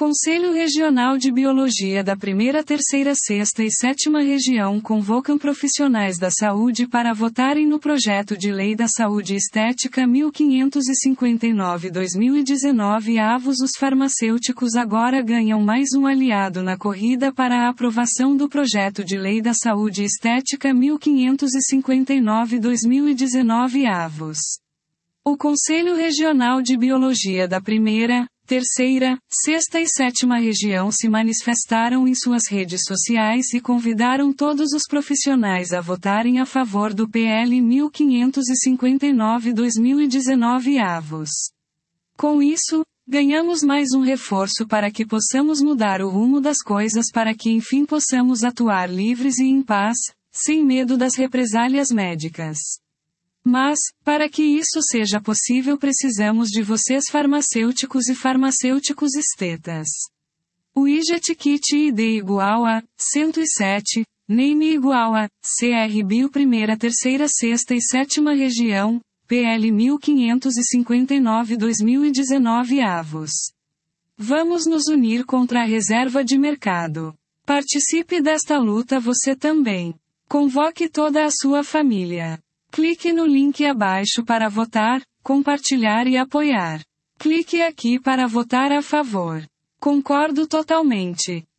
Conselho Regional de Biologia da 1ª, 3ª, 6ª e 7ª Região convocam profissionais da saúde para votarem no projeto de Lei da Saúde Estética 1559/2019. Avos. Os farmacêuticos agora ganham mais um aliado na corrida para a aprovação do projeto de Lei da Saúde Estética 1559/2019. Avos. O Conselho Regional de Biologia da 1ª, 3ª, 6ª e 7ª Região se manifestaram em suas redes sociais e convidaram todos os profissionais a votarem a favor do PL 1559/2019. Avos. Com isso, ganhamos mais um reforço para que possamos mudar o rumo das coisas, para que enfim possamos atuar livres e em paz, sem medo das represálias médicas. Mas, para que isso seja possível, precisamos de vocês, farmacêuticos e farmacêuticos estetas. O IJET Kit ID igual a 107, NAME igual a CR Bio 1ª, 3ª, 6ª e 7ª Região, PL 1559/2019. Avos. Vamos nos unir contra a reserva de mercado. Participe desta luta você também. Convoque toda a sua família. Clique no link abaixo para votar, compartilhar e apoiar. Clique aqui para votar a favor. Concordo totalmente.